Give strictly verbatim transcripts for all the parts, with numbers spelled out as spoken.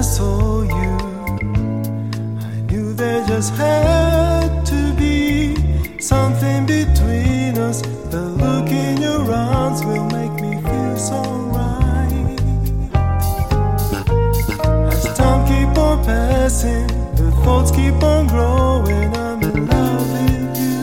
saw you, I knew there just had to be something between us. The look in your arms will make me feel so right. As time keep on passing, the thoughts keep on growing. I'm in love with you.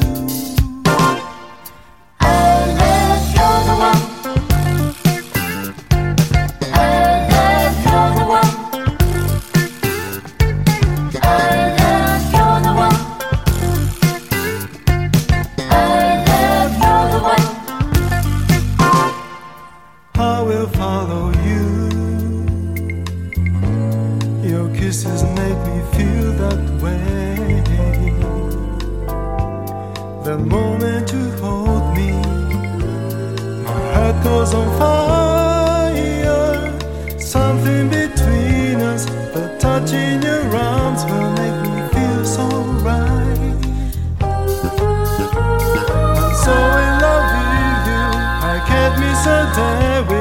I will follow you. Your kisses make me feel that way. The moment you hold me, my heart goes on fire. Something between us, the touch in your arms will make me feel so right. I'm so in love with you, I can't miss a day with